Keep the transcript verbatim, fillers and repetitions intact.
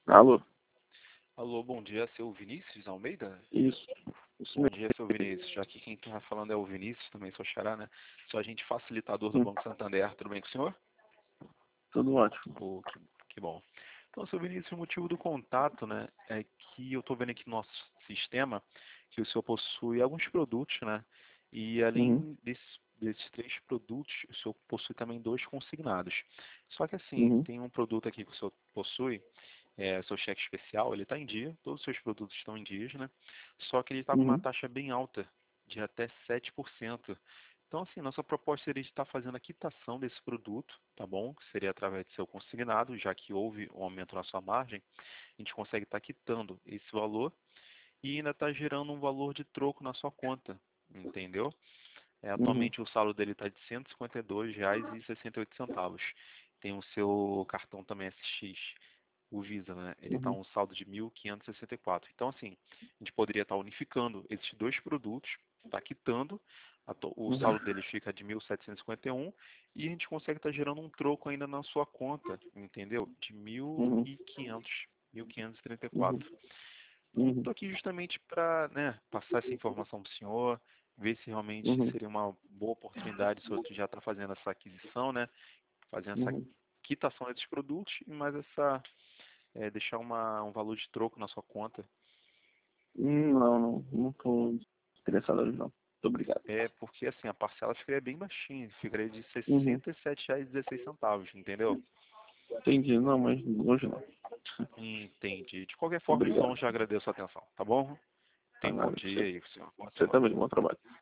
Alô? Alô, bom dia, seu Vinícius Almeida? Isso. Isso Bom mesmo. dia, seu Vinícius. Já que quem está falando é o Vinícius, também sou xará, né? Sou agente facilitador do Hum, Banco Santander. Tudo bem com o senhor? tudo ótimo. Pô, que, que bom. Então, seu Vinícius, o motivo do contato, né, é que eu estou vendo aqui no nosso sistema que o senhor possui alguns produtos, né? E Uhum, além desses, desses três produtos, o senhor possui também dois consignados. Só que assim, uhum, tem um produto aqui que o senhor possui, é, seu cheque especial, ele está em dia, todos os seus produtos estão em dias, né? Só que ele está com uma uhum, taxa bem alta, de até sete por cento. Então, assim, nossa proposta seria estar fazendo a quitação desse produto, tá bom? Que seria através do seu consignado, já que houve um aumento na sua margem, a gente consegue estar quitando esse valor e ainda está gerando um valor de troco na sua conta, entendeu? É, uhum, atualmente o saldo dele está de cento e cinquenta e dois reais e sessenta e oito centavos. Tem o seu cartão também S X, o Visa, né? Ele está uhum, um saldo de mil quinhentos e sessenta e quatro. Então, assim, a gente poderia estar unificando esses dois produtos, está quitando, a to- o uhum, saldo dele fica de mil setecentos e cinquenta e um e a gente consegue estar gerando um troco ainda na sua conta, entendeu? De mil uhum, e quinhentos, mil quinhentos e trinta e uhum, quatro. Então, uhum, estou aqui justamente para, né, passar essa informação para o senhor, ver se realmente uhum, seria uma boa oportunidade, se o senhor já está fazendo essa aquisição, né, fazendo essa uhum. quitação desses produtos e mais essa, é, deixar uma, um valor de troco na sua conta. Hum, Não, não, não estou interessado hoje, não. Muito obrigado. É porque assim, a parcela ficaria bem baixinha, ficaria de Uhum, sessenta e sete reais e dezesseis centavos, entendeu? entendi. Não, mas hoje não. Entendi. De qualquer forma, Obrigado. então, já agradeço a atenção, tá bom? Tá Tenha um bom nada. dia Você, aí, senhor. Boa você semana. também, bom trabalho.